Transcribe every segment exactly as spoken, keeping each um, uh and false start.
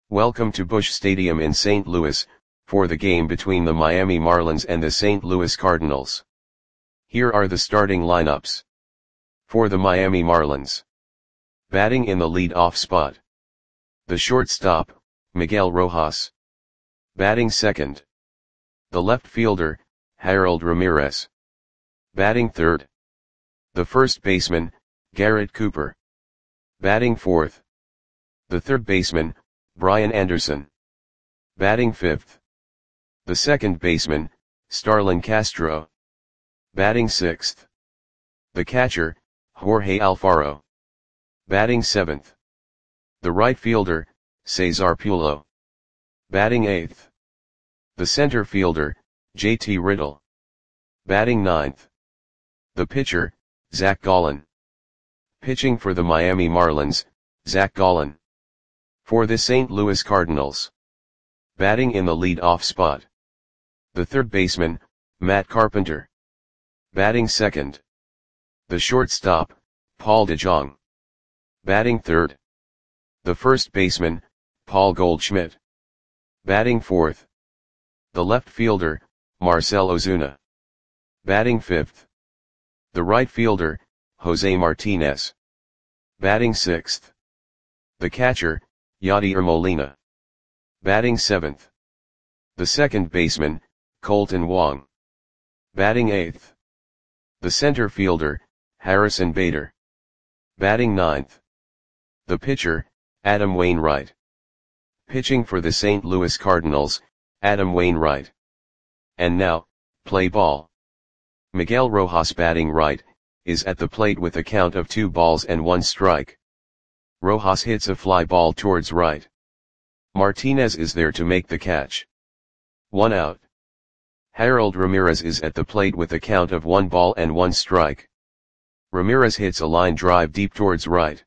Welcome to Busch Stadium in Saint Louis, for the game between the Miami Marlins and the Saint Louis Cardinals. Here are the starting lineups. For the Miami Marlins. Batting in the lead-off spot. The shortstop, Miguel Rojas. Batting second. The left fielder, Harold Ramirez. Batting third. The first baseman, Garrett Cooper. Batting fourth. The third baseman, Brian Anderson. Batting fifth. The second baseman, Starlin Castro. Batting sixth. The catcher, Jorge Alfaro. Batting seventh. The right fielder, Cesar Pulo. Batting eighth. The center fielder, J T Riddle. Batting ninth. The pitcher, Zach Gallen. Pitching for the Miami Marlins, Zach Gallen. For the Saint Louis Cardinals. Batting in the lead-off spot. The third baseman, Matt Carpenter. Batting second. The shortstop, Paul DeJong. Batting third. The first baseman, Paul Goldschmidt. Batting fourth. The left fielder, Marcell Ozuna. Batting fifth. The right fielder, Jose Martinez. Batting sixth. The catcher, Yadier Molina. Batting seventh. The second baseman, Colton Wong. Batting eighth. The center fielder, Harrison Bader. Batting ninth. The pitcher, Adam Wainwright. Pitching for the Saint Louis Cardinals, Adam Wainwright. And now, play ball. Miguel Rojas batting right, is at the plate with a count of two balls and one strike. Rojas hits a fly ball towards right. Martinez is there to make the catch. One out. Harold Ramirez is at the plate with a count of one ball and one strike. Ramirez hits a line drive deep towards right.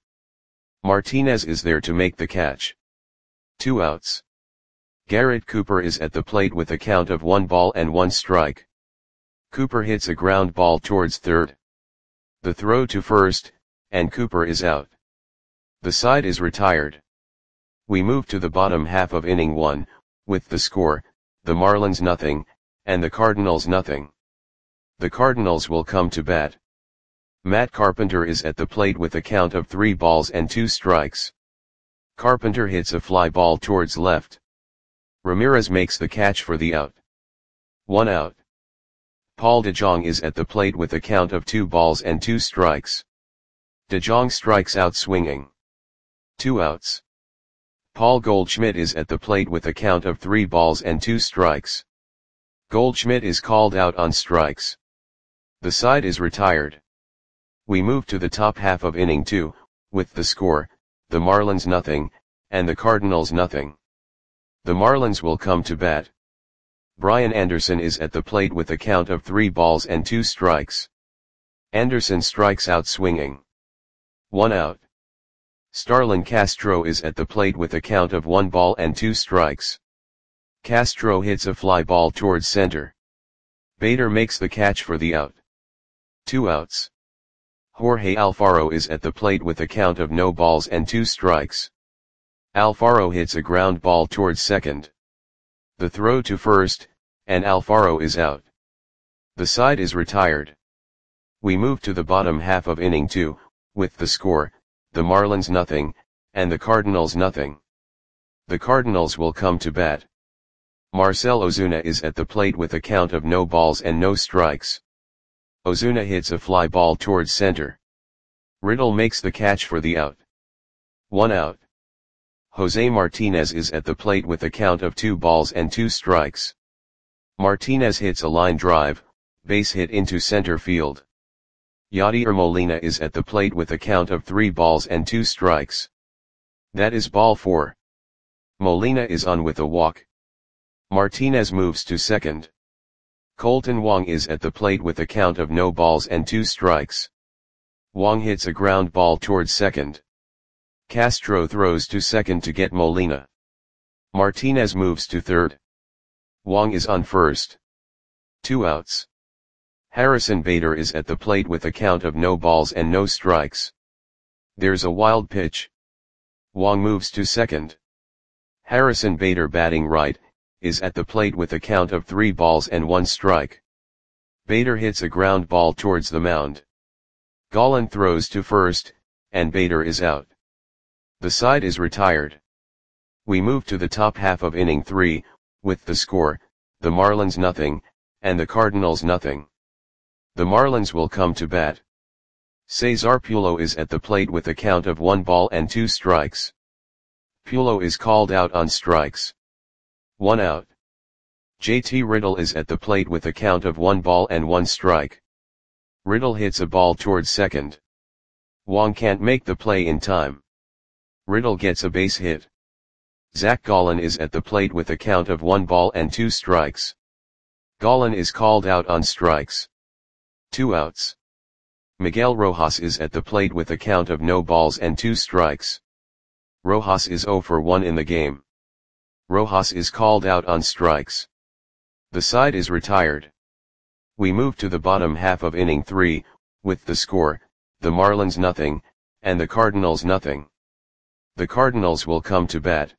Martinez is there to make the catch. Two outs. Garrett Cooper is at the plate with a count of one ball and one strike. Cooper hits a ground ball towards third. The throw to first, and Cooper is out. The side is retired. We move to the bottom half of inning one, with the score, the Marlins nothing, and the Cardinals nothing. The Cardinals will come to bat. Matt Carpenter is at the plate with a count of three balls and two strikes. Carpenter hits a fly ball towards left. Ramirez makes the catch for the out. One out. Paul DeJong is at the plate with a count of two balls and two strikes. DeJong strikes out swinging. Two outs. Paul Goldschmidt is at the plate with a count of three balls and two strikes. Goldschmidt is called out on strikes. The side is retired. We move to the top half of inning two, with the score, the Marlins nothing, and the Cardinals nothing. The Marlins will come to bat. Brian Anderson is at the plate with a count of three balls and two strikes. Anderson strikes out swinging. One out. Starlin Castro is at the plate with a count of one ball and two strikes. Castro hits a fly ball towards center. Bader makes the catch for the out. Two outs. Jorge Alfaro is at the plate with a count of no balls and two strikes. Alfaro hits a ground ball towards second. The throw to first, and Alfaro is out. The side is retired. We move to the bottom half of inning two, with the score, the Marlins nothing, and the Cardinals nothing. The Cardinals will come to bat. Marcell Ozuna is at the plate with a count of no balls and no strikes. Ozuna hits a fly ball towards center. Riddle makes the catch for the out. One out. Jose Martinez is at the plate with a count of two balls and two strikes. Martinez hits a line drive, base hit into center field. Yadier Molina is at the plate with a count of three balls and two strikes. That is ball four. Molina is on with a walk. Martinez moves to second. Colton Wong is at the plate with a count of no balls and two strikes. Wong hits a ground ball towards second. Castro throws to second to get Molina. Martinez moves to third. Wong is on first. Two outs. Harrison Bader is at the plate with a count of no balls and no strikes. There's a wild pitch. Wong moves to second. Harrison Bader batting right, is at the plate with a count of three balls and one strike. Bader hits a ground ball towards the mound. Gallen throws to first, and Bader is out. The side is retired. We move to the top half of inning three, with the score, the Marlins nothing, and the Cardinals nothing. The Marlins will come to bat. Cesar Pulo is at the plate with a count of one ball and two strikes. Pulo is called out on strikes. One out. J T Riddle is at the plate with a count of one ball and one strike. Riddle hits a ball towards second. Wong can't make the play in time. Riddle gets a base hit. Zach Gallen is at the plate with a count of one ball and two strikes. Gallen is called out on strikes. Two outs. Miguel Rojas is at the plate with a count of no balls and two strikes. Rojas is zero for one in the game. Rojas is called out on strikes. The side is retired. We move to the bottom half of inning three, with the score, the Marlins nothing, and the Cardinals nothing. The Cardinals will come to bat.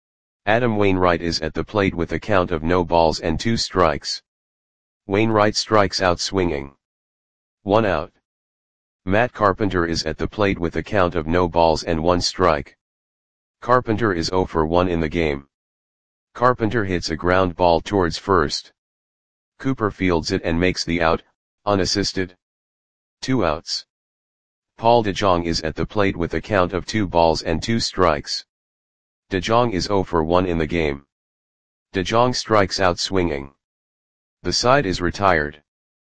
Adam Wainwright is at the plate with a count of no balls and two strikes. Wainwright strikes out swinging. One out. Matt Carpenter is at the plate with a count of no balls and one strike. Carpenter is zero for one in the game. Carpenter hits a ground ball towards first. Cooper fields it and makes the out, unassisted. Two outs. Paul DeJong is at the plate with a count of two balls and two strikes. DeJong is zero for one in the game. DeJong strikes out swinging. The side is retired.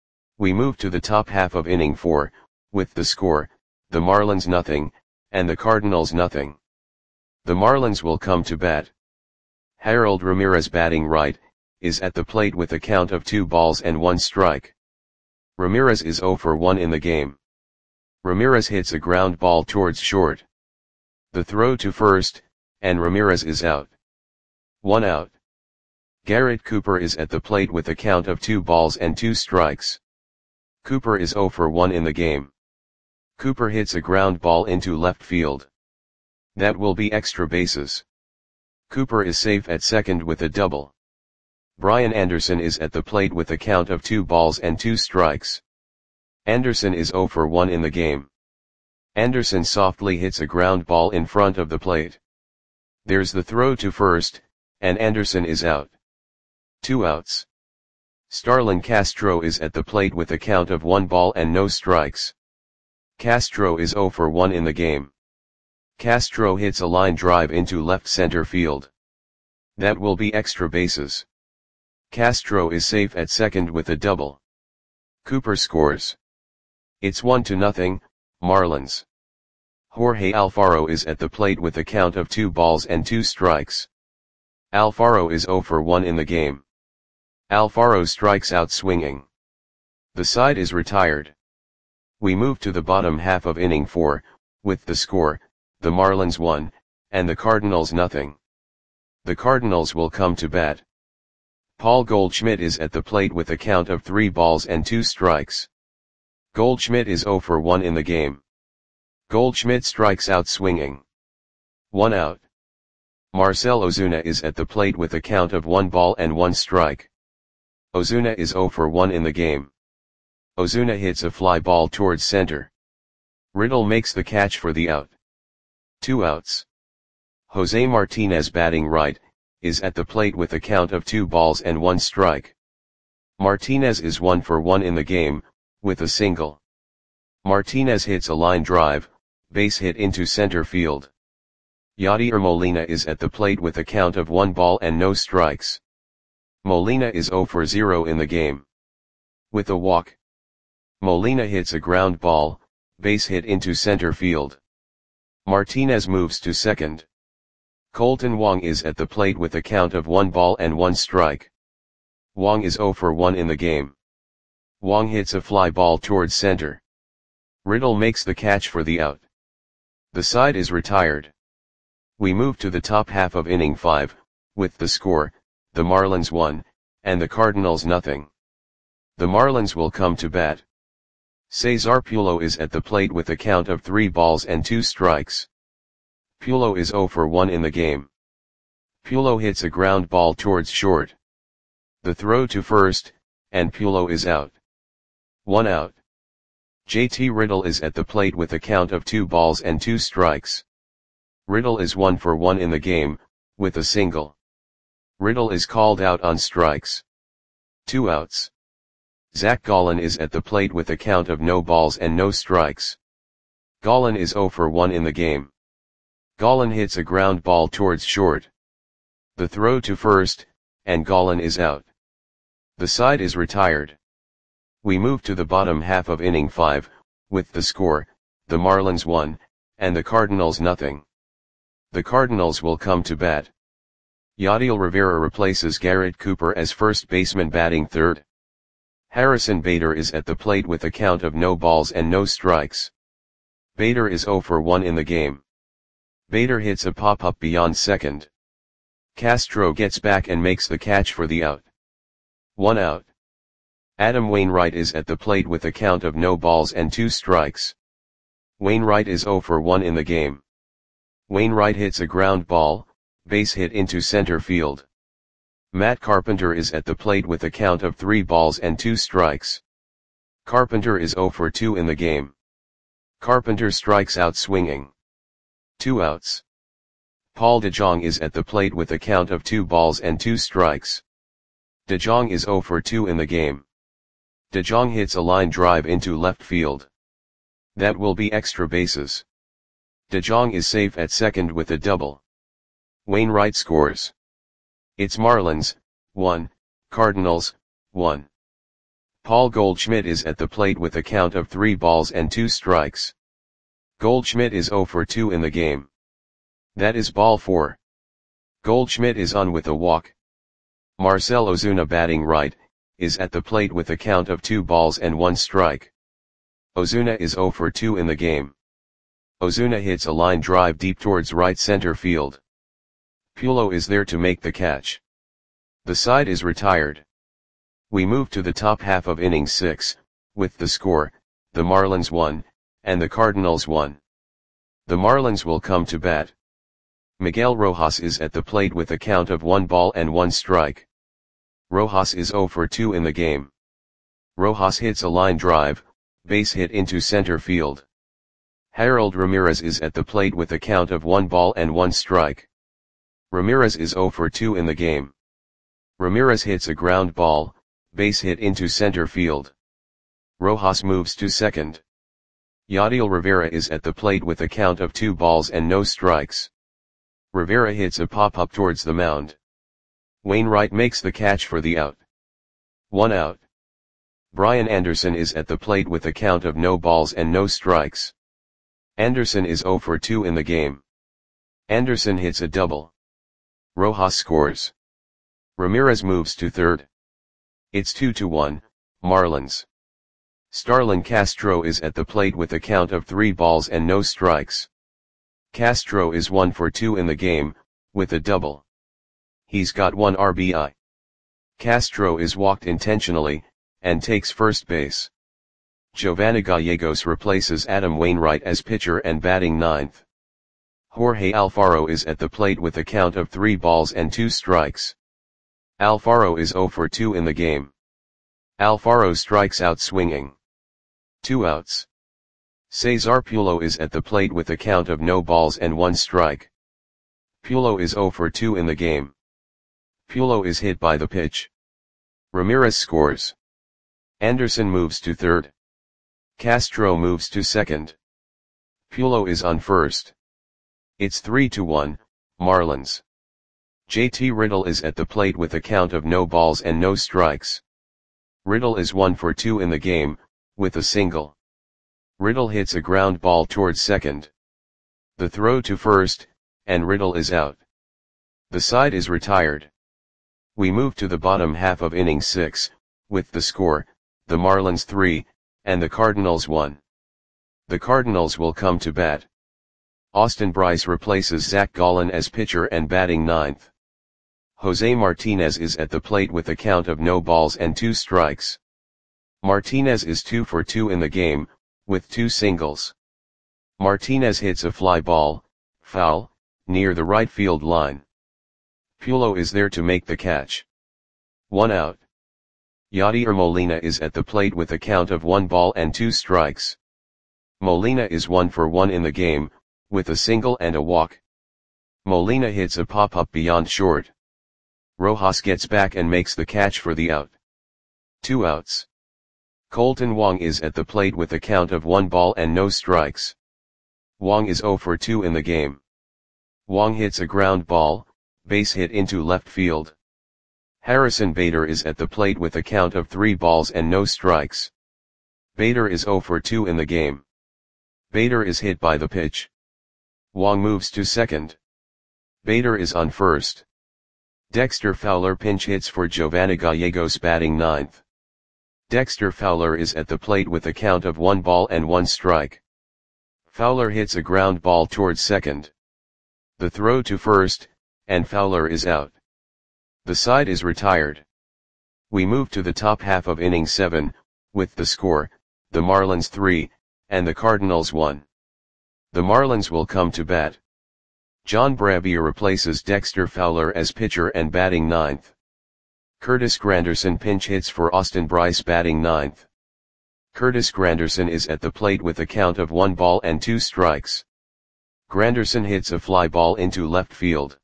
We move to the top half of inning four, with the score, the Marlins nothing, and the Cardinals nothing. The Marlins will come to bat. Harold Ramirez batting right, is at the plate with a count of two balls and one strike. Ramirez is zero for one in the game. Ramirez hits a ground ball towards short. The throw to first, and Ramirez is out. One out. Garrett Cooper is at the plate with a count of two balls and two strikes. Cooper is zero for one in the game. Cooper hits a ground ball into left field. That will be extra bases. Cooper is safe at second with a double. Brian Anderson is at the plate with a count of two balls and two strikes. Anderson is zero for one in the game. Anderson softly hits a ground ball in front of the plate. There's the throw to first, and Anderson is out. Two outs. Starlin Castro is at the plate with a count of one ball and no strikes. Castro is zero for one in the game. Castro hits a line drive into left center field. That will be extra bases. Castro is safe at second with a double. Cooper scores. It's one to nothing, Marlins. Jorge Alfaro is at the plate with a count of two balls and two strikes. Alfaro is zero for one in the game. Alfaro strikes out swinging. The side is retired. We move to the bottom half of inning four, with the score, the Marlins one, and the Cardinals nothing. The Cardinals will come to bat. Paul Goldschmidt is at the plate with a count of three balls and two strikes. Goldschmidt is zero for one in the game. Goldschmidt strikes out swinging. One out. Marcell Ozuna is at the plate with a count of one ball and one strike. Ozuna is zero for one in the game. Ozuna hits a fly ball towards center. Riddle makes the catch for the out. Two outs. Jose Martinez batting right, is at the plate with a count of two balls and one strike. Martinez is one for one in the game, with a single. Martinez hits a line drive, base hit into center field. Yadier Molina is at the plate with a count of one ball and no strikes. Molina is zero for zero in the game. With a walk. Molina hits a ground ball, base hit into center field. Martinez moves to second. Colton Wong is at the plate with a count of one ball and one strike. Wong is zero for one in the game. Wong hits a fly ball towards center. Riddle makes the catch for the out. The side is retired. We move to the top half of inning five, with the score, the Marlins one, and the Cardinals nothing. The Marlins will come to bat. Cesar Pulo is at the plate with a count of three balls and two strikes. Pulo is zero for one in the game. Pulo hits a ground ball towards short. The throw to first, and Pulo is out. One out. J T Riddle is at the plate with a count of two balls and two strikes. Riddle is one for one in the game, with a single. Riddle is called out on strikes. Two outs. Zach Gallen is at the plate with a count of no balls and no strikes. Gallen is zero for one in the game. Gallen hits a ground ball towards short. The throw to first, and Gallen is out. The side is retired. We move to the bottom half of inning five, with the score, the Marlins one, and the Cardinals nothing. The Cardinals will come to bat. Yadiel Rivera replaces Garrett Cooper as first baseman batting third. Harrison Bader is at the plate with a count of no balls and no strikes. Bader is zero for one in the game. Bader hits a pop-up beyond second. Castro gets back and makes the catch for the out. One out. Adam Wainwright is at the plate with a count of no balls and two strikes. Wainwright is zero for one in the game. Wainwright hits a ground ball, base hit into center field. Matt Carpenter is at the plate with a count of three balls and two strikes. Carpenter is zero for two in the game. Carpenter strikes out swinging. Two outs. Paul DeJong is at the plate with a count of two balls and two strikes. DeJong is zero for two in the game. DeJong hits a line drive into left field. That will be extra bases. DeJong is safe at second with a double. Wainwright scores. It's Marlins, one, Cardinals, one. Paul Goldschmidt is at the plate with a count of three balls and two strikes. Goldschmidt is zero for two in the game. That is ball four. Goldschmidt is on with a walk. Marcell Ozuna batting right, is at the plate with a count of two balls and one strike. Ozuna is zero for two in the game. Ozuna hits a line drive deep towards right center field. Pulo is there to make the catch. The side is retired. We move to the top half of inning six, with the score, the Marlins one, and the Cardinals one. The Marlins will come to bat. Miguel Rojas is at the plate with a count of one ball and one strike. Rojas is zero for two in the game. Rojas hits a line drive, base hit into center field. Harold Ramirez is at the plate with a count of one ball and one strike. Ramirez is zero for two in the game. Ramirez hits a ground ball, base hit into center field. Rojas moves to second. Yadiel Rivera is at the plate with a count of two balls and no strikes. Rivera hits a pop-up towards the mound. Wainwright makes the catch for the out. One out. Brian Anderson is at the plate with a count of no balls and no strikes. Anderson is zero for two in the game. Anderson hits a double. Rojas scores. Ramirez moves to third. It's two to one, Marlins. Starlin Castro is at the plate with a count of three balls and no strikes. Castro is one for two in the game, with a double. He's got one R B I. Castro is walked intentionally, and takes first base. Giovanni Gallegos replaces Adam Wainwright as pitcher and batting ninth. Jorge Alfaro is at the plate with a count of three balls and two strikes. Alfaro is zero for two in the game. Alfaro strikes out swinging. Two outs. Cesar Pulo is at the plate with a count of no balls and one strike. Pulo is zero for two in the game. Pulo is hit by the pitch. Ramirez scores. Anderson moves to third. Castro moves to second. Pulo is on first. It's three to one, Marlins. J T Riddle is at the plate with a count of no balls and no strikes. Riddle is one for two in the game, with a single. Riddle hits a ground ball towards second. The throw to first, and Riddle is out. The side is retired. We move to the bottom half of inning six, with the score, the Marlins three, and the Cardinals one. The Cardinals will come to bat. Austin Bryce replaces Zach Gallen as pitcher and batting ninth. Jose Martinez is at the plate with a count of no balls and two strikes. Martinez is two for two in the game, with two singles. Martinez hits a fly ball, foul, near the right field line. Pulo is there to make the catch. One out. Yadier Molina is at the plate with a count of one ball and two strikes. Molina is one for one in the game, with a single and a walk. Molina hits a pop-up beyond short. Rojas gets back and makes the catch for the out. Two outs. Colton Wong is at the plate with a count of one ball and no strikes. Wong is zero for two in the game. Wong hits a ground ball, base hit into left field. Harrison Bader is at the plate with a count of three balls and no strikes. Bader is zero for two in the game. Bader is hit by the pitch. Wong moves to second. Bader is on first. Dexter Fowler pinch hits for Giovanni Gallegos batting ninth. Dexter Fowler is at the plate with a count of one ball and one strike. Fowler hits a ground ball towards second. The throw to first, and Fowler is out. The side is retired. We move to the top half of inning seven, with the score, the Marlins three, and the Cardinals one. The Marlins will come to bat. John Bravier replaces Dexter Fowler as pitcher and batting ninth. Curtis Granderson pinch hits for Austin Brice batting ninth. Curtis Granderson is at the plate with a count of one ball and two strikes. Granderson hits a fly ball into left field.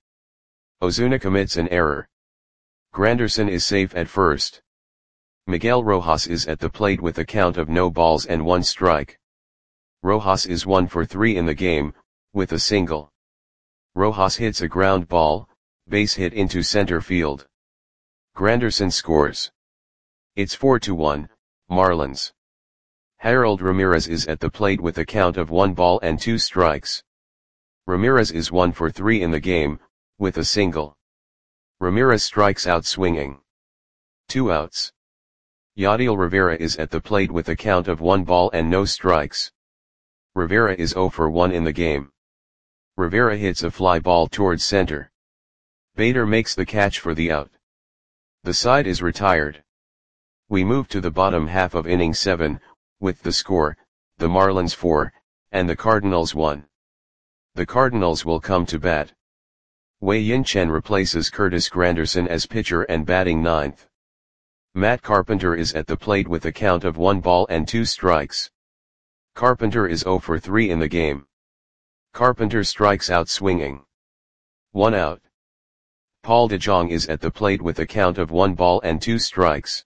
Ozuna commits an error. Granderson is safe at first. Miguel Rojas is at the plate with a count of no balls and one strike. Rojas is one for three in the game, with a single. Rojas hits a ground ball, base hit into center field. Granderson scores. It's four to one, Marlins. Harold Ramirez is at the plate with a count of one ball and two strikes. Ramirez is one for three in the game, with a single. Ramirez strikes out swinging. Two outs. Yadiel Rivera is at the plate with a count of one ball and no strikes. Rivera is zero for one in the game. Rivera hits a fly ball towards center. Bader makes the catch for the out. The side is retired. We move to the bottom half of inning seven, with the score, the Marlins four, and the Cardinals one. The Cardinals will come to bat. Wei Yin Chen replaces Curtis Granderson as pitcher and batting ninth. Matt Carpenter is at the plate with a count of one ball and two strikes. Carpenter is zero for three in the game. Carpenter strikes out swinging. One out. Paul DeJong is at the plate with a count of one ball and two strikes.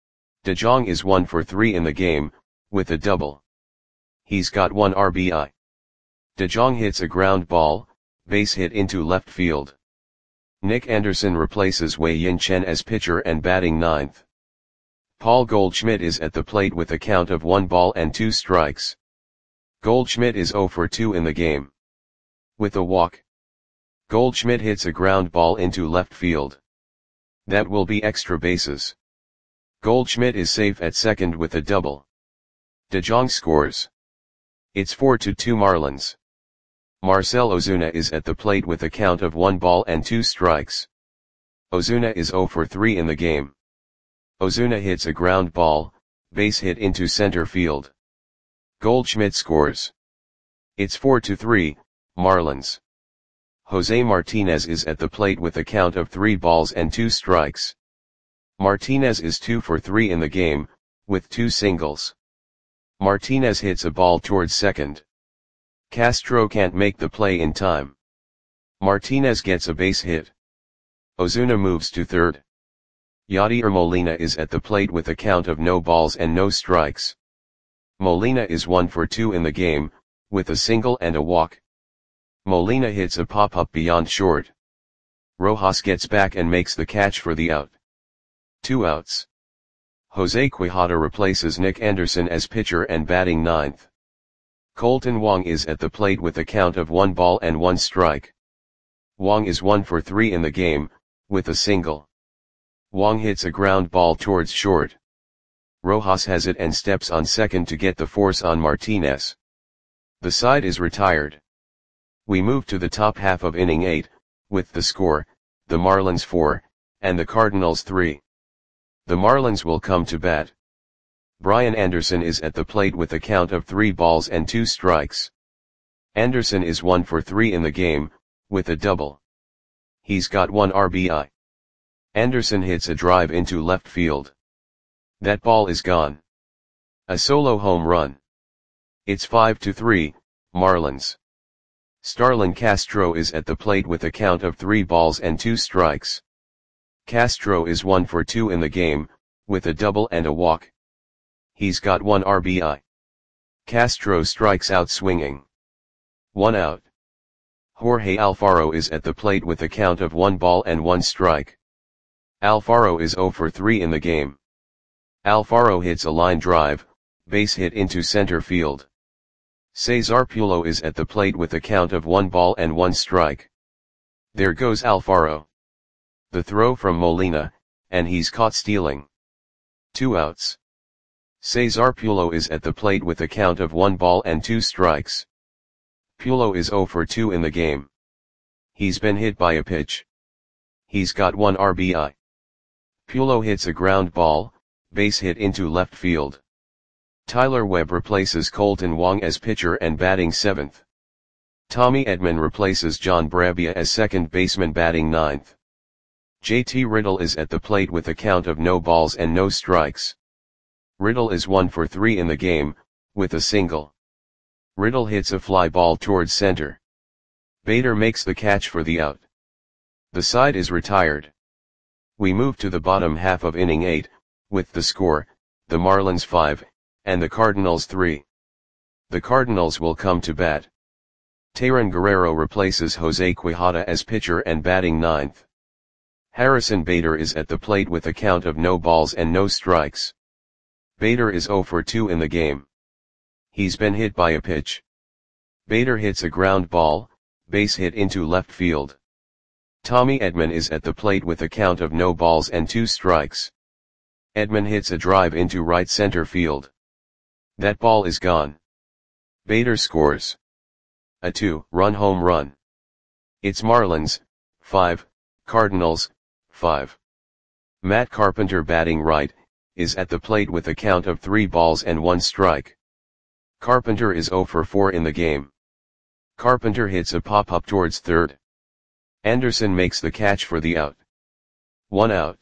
DeJong is one for three in the game, with a double. He's got one R B I. DeJong hits a ground ball, base hit into left field. Nick Anderson replaces Wei Yin Chen as pitcher and batting ninth. Paul Goldschmidt is at the plate with a count of one ball and two strikes. Goldschmidt is zero for two in the game. With a walk. Goldschmidt hits a ground ball into left field. That will be extra bases. Goldschmidt is safe at second with a double. DeJong scores. It's four to two Marlins. Marcell Ozuna is at the plate with a count of one ball and two strikes. Ozuna is zero for three in the game. Ozuna hits a ground ball, base hit into center field. Goldschmidt scores. It's four to three, Marlins. Jose Martinez is at the plate with a count of three balls and two strikes. Martinez is two for three in the game, with two singles. Martinez hits a ball towards second. Castro can't make the play in time. Martinez gets a base hit. Ozuna moves to third. Yadier Molina is at the plate with a count of no balls and no strikes. Molina is one for two in the game, with a single and a walk. Molina hits a pop-up beyond short. Rojas gets back and makes the catch for the out. Two outs. Jose Quijada replaces Nick Anderson as pitcher and batting ninth. Colton Wong is at the plate with a count of one ball and one strike. Wong is one for three in the game, with a single. Wong hits a ground ball towards short. Rojas has it and steps on second to get the force on Martinez. The side is retired. We move to the top half of inning eight, with the score, the Marlins four, and the Cardinals three. The Marlins will come to bat. Brian Anderson is at the plate with a count of three balls and two strikes. Anderson is one for three in the game, with a double. He's got one R B I. Anderson hits a drive into left field. That ball is gone. A solo home run. It's five to three, Marlins. Starlin Castro is at the plate with a count of three balls and two strikes. Castro is one for two in the game, with a double and a walk. He's got one R B I. Castro strikes out swinging. One out. Jorge Alfaro is at the plate with a count of one ball and one strike. Alfaro is zero for three in the game. Alfaro hits a line drive, base hit into center field. Cesar Pulo is at the plate with a count of one ball and one strike. There goes Alfaro. The throw from Molina, and he's caught stealing. Two outs. Cesar Pulo is at the plate with a count of one ball and two strikes. Pulo is zero for two in the game. He's been hit by a pitch. He's got one R B I. Pulo hits a ground ball, base hit into left field. Tyler Webb replaces Colton Wong as pitcher and batting seventh. Tommy Edman replaces John Brabia as second baseman batting ninth. J T Riddle is at the plate with a count of no balls and no strikes. Riddle is one for three in the game, with a single. Riddle hits a fly ball towards center. Bader makes the catch for the out. The side is retired. We move to the bottom half of inning eight, with the score, the Marlins five, and the Cardinals three. The Cardinals will come to bat. Tayron Guerrero replaces Jose Quijada as pitcher and batting ninth. Harrison Bader is at the plate with a count of no balls and no strikes. Bader is zero for two in the game. He's been hit by a pitch. Bader hits a ground ball, base hit into left field. Tommy Edman is at the plate with a count of no balls and two strikes. Edman hits a drive into right center field. That ball is gone. Bader scores a two-run home run. It's Marlins, five, Cardinals, five. Matt Carpenter batting right, is at the plate with a count of three balls and one strike. Carpenter is zero for four in the game. Carpenter hits a pop-up towards third. Anderson makes the catch for the out. One out.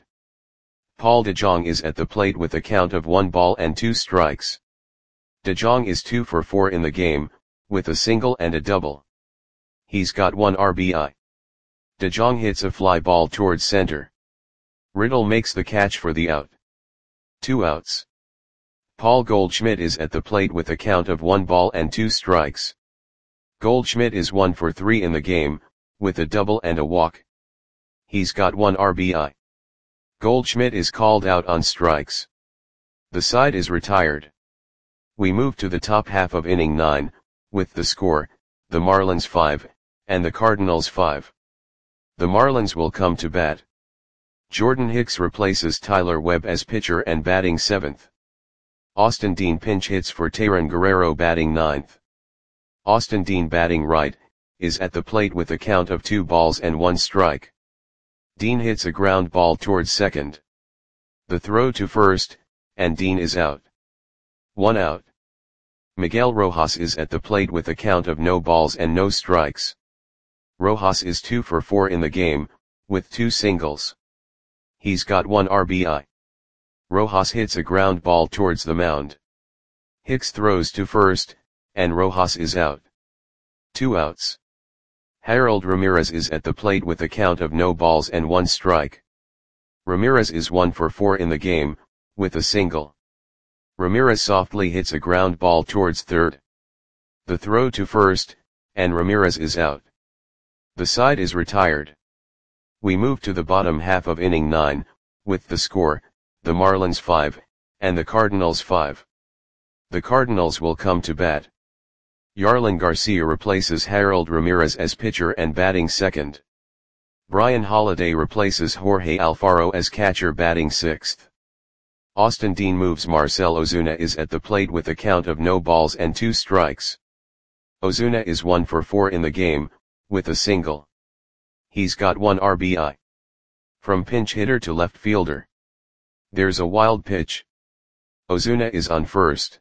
Paul DeJong is at the plate with a count of one ball and two strikes. DeJong is two for four in the game, with a single and a double. He's got one R B I. DeJong hits a fly ball towards center. Riddle makes the catch for the out. Two outs. Paul Goldschmidt is at the plate with a count of one ball and two strikes. Goldschmidt is one for three in the game, with a double and a walk. He's got one R B I. Goldschmidt is called out on strikes. The side is retired. We move to the top half of inning nine, with the score, the Marlins five, and the Cardinals five. The Marlins will come to bat. Jordan Hicks replaces Tyler Webb as pitcher and batting seventh. Austin Dean pinch hits for Tayron Guerrero batting ninth. Austin Dean batting right, is at the plate with a count of two balls and one strike. Dean hits a ground ball towards second. The throw to first, and Dean is out. One out. Miguel Rojas is at the plate with a count of no balls and no strikes. Rojas is two for four in the game, with two singles. He's got one R B I. Rojas hits a ground ball towards the mound. Hicks throws to first, and Rojas is out. Two outs. Harold Ramirez is at the plate with a count of no balls and one strike. Ramirez is one for four in the game, with a single. Ramirez softly hits a ground ball towards third. The throw to first, and Ramirez is out. The side is retired. We move to the bottom half of inning nine, with the score, the Marlins five, and the Cardinals five. The Cardinals will come to bat. Yarlin Garcia replaces Harold Ramirez as pitcher and batting second. Brian Holiday replaces Jorge Alfaro as catcher batting sixth. Austin Dean moves Marcell Ozuna is at the plate with a count of no balls and two strikes. Ozuna is one for four in the game, with a single. He's got one R B I. From pinch hitter to left fielder. There's a wild pitch. Ozuna is on first.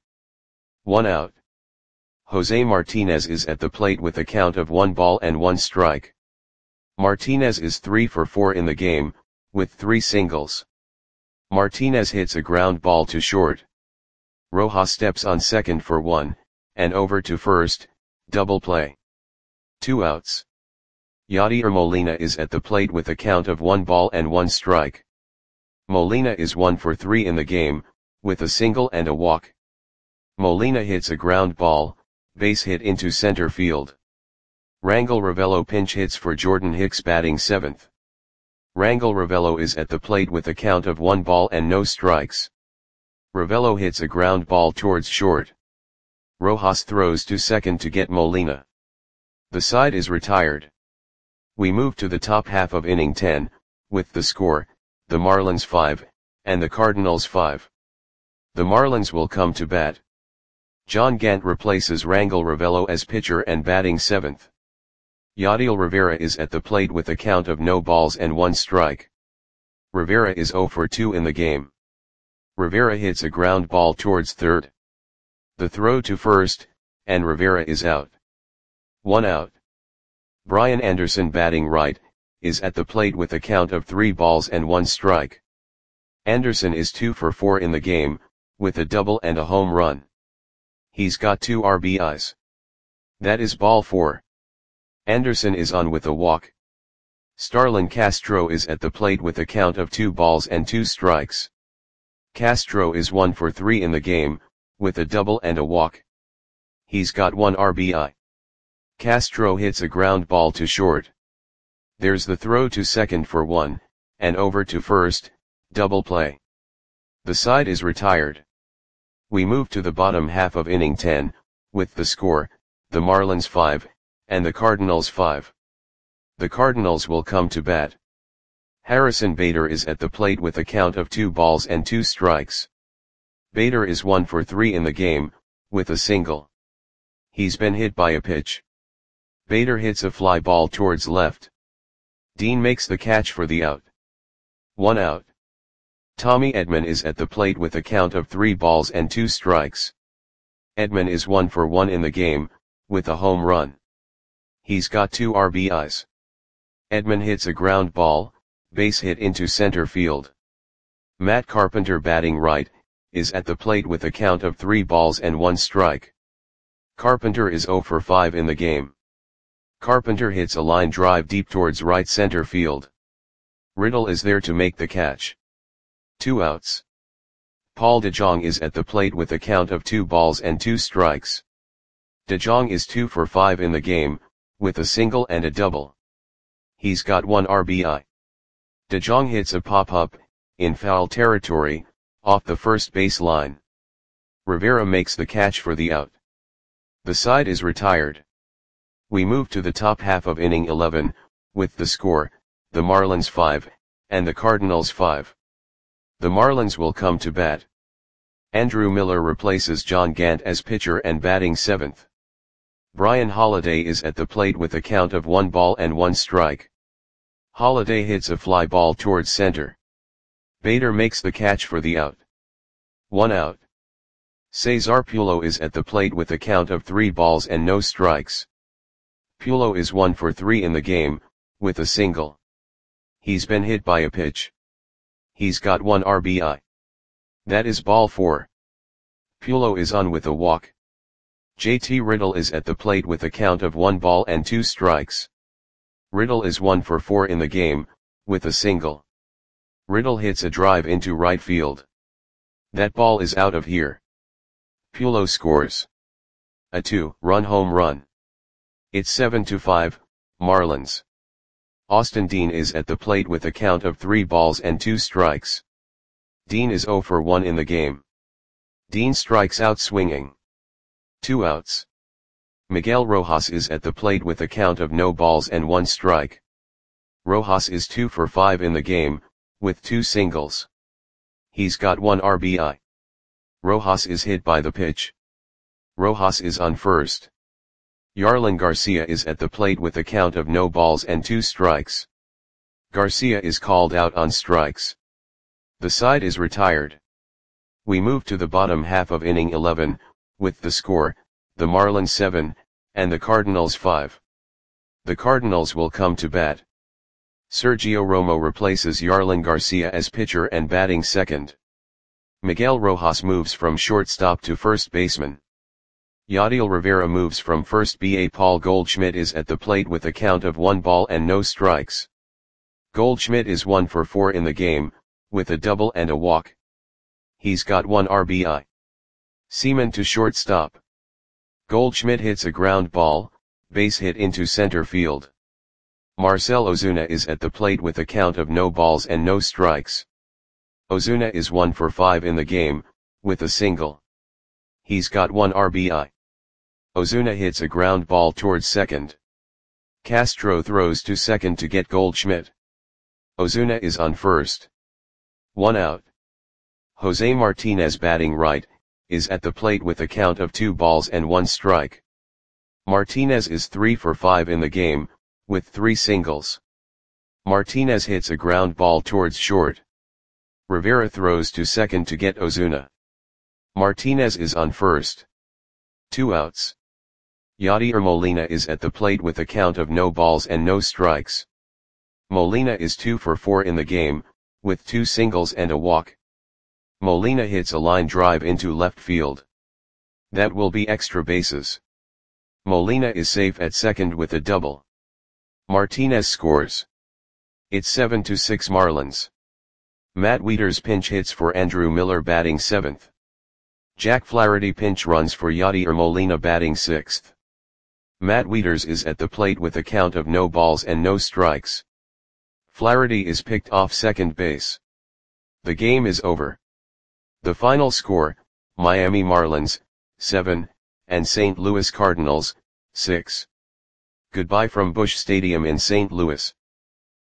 One out. Jose Martinez is at the plate with a count of one ball and one strike. Martinez is three for four in the game, with three singles. Martinez hits a ground ball to short. Rojas steps on second for one, and over to first, double play. Two outs. Yadier Molina is at the plate with a count of one ball and one strike. Molina is one for three in the game, with a single and a walk. Molina hits a ground ball, base hit into center field. Rangel Ravelo pinch hits for Jordan Hicks batting seventh. Rangel Ravelo is at the plate with a count of one ball and no strikes. Ravelo hits a ground ball towards short. Rojas throws to second to get Molina. The side is retired. We move to the top half of inning ten, with the score, the Marlins five, and the Cardinals five. The Marlins will come to bat. John Gant replaces Rangel Ravelo as pitcher and batting seventh. Yadiel Rivera is at the plate with a count of no balls and one strike. Rivera is zero for two in the game. Rivera hits a ground ball towards third. The throw to first, and Rivera is out. One out. Brian Anderson batting right, is at the plate with a count of three balls and one strike. Anderson is two for four in the game, with a double and a home run. He's got two R B Is. That is ball four. Anderson is on with a walk. Starlin Castro is at the plate with a count of two balls and two strikes. Castro is one for three in the game, with a double and a walk. He's got one R B I. Castro hits a ground ball to short. There's the throw to second for one, and over to first, double play. The side is retired. We move to the bottom half of inning ten, with the score, the Marlins five, and the Cardinals five. The Cardinals will come to bat. Harrison Bader is at the plate with a count of two balls and two strikes. Bader is one for three in the game, with a single. He's been hit by a pitch. Bader hits a fly ball towards left. Dean makes the catch for the out. One out. Tommy Edman is at the plate with a count of three balls and two strikes. Edman is one for one in the game, with a home run. He's got two R B Is. Edman hits a ground ball, base hit into center field. Matt Carpenter batting right, is at the plate with a count of three balls and one strike. Carpenter is zero for five in the game. Carpenter hits a line drive deep towards right center field. Riddle is there to make the catch. Two outs. Paul DeJong is at the plate with a count of two balls and two strikes. DeJong is two for five in the game, with a single and a double. He's got one R B I. DeJong hits a pop-up, in foul territory, off the first base line. Rivera makes the catch for the out. The side is retired. We move to the top half of inning eleven, with the score, the Marlins five, and the Cardinals five. The Marlins will come to bat. Andrew Miller replaces John Gant as pitcher and batting seventh. Brian Holiday is at the plate with a count of one ball and one strike. Holiday hits a fly ball towards center. Bader makes the catch for the out. One out. Cesar Pulo is at the plate with a count of three balls and no strikes. Pulo is one for three in the game, with a single. He's been hit by a pitch. He's got one R B I. That is ball four. Pulo is on with a walk. J T Riddle is at the plate with a count of one ball and two strikes. Riddle is one for four in the game, with a single. Riddle hits a drive into right field. That ball is out of here. Pulo scores a two-run home run. It's seven to five, Marlins. Austin Dean is at the plate with a count of three balls and two strikes. Dean is zero for one in the game. Dean strikes out swinging. Two outs. Miguel Rojas is at the plate with a count of no balls and one strike. Rojas is two for five in the game, with two singles. He's got one R B I. Rojas is hit by the pitch. Rojas is on first. Yarlin Garcia is at the plate with a count of no balls and two strikes. Garcia is called out on strikes. The side is retired. We move to the bottom half of inning eleven, with the score, the Marlins seven, and the Cardinals five. The Cardinals will come to bat. Sergio Romo replaces Yarlin Garcia as pitcher and batting second. Miguel Rojas moves from shortstop to first baseman. Yadiel Rivera moves from first base. Paul Goldschmidt is at the plate with a count of one ball and no strikes. Goldschmidt is one for four in the game, with a double and a walk. He's got one R B I. Seaman to shortstop. Goldschmidt hits a ground ball, base hit into center field. Marcell Ozuna is at the plate with a count of no balls and no strikes. Ozuna is one for five in the game, with a single. He's got one R B I. Ozuna hits a ground ball towards second. Castro throws to second to get Goldschmidt. Ozuna is on first. One out. Jose Martinez, batting right, is at the plate with a count of two balls and one strike. Martinez is three for five in the game, with three singles. Martinez hits a ground ball towards short. Rivera throws to second to get Ozuna. Martinez is on first. Two outs. Yadier Molina is at the plate with a count of no balls and no strikes. Molina is two for four in the game, with two singles and a walk. Molina hits a line drive into left field. That will be extra bases. Molina is safe at second with a double. Martinez scores. It's seven to six Marlins. Matt Wieters pinch hits for Andrew Miller, batting seventh. Jack Flaherty pinch runs for Yadier Molina, batting sixth. Matt Wieters is at the plate with a count of no balls and no strikes. Flaherty is picked off second base. The game is over. The final score, Miami Marlins, seven, and Saint Louis Cardinals, six. Goodbye from Busch Stadium in Saint Louis.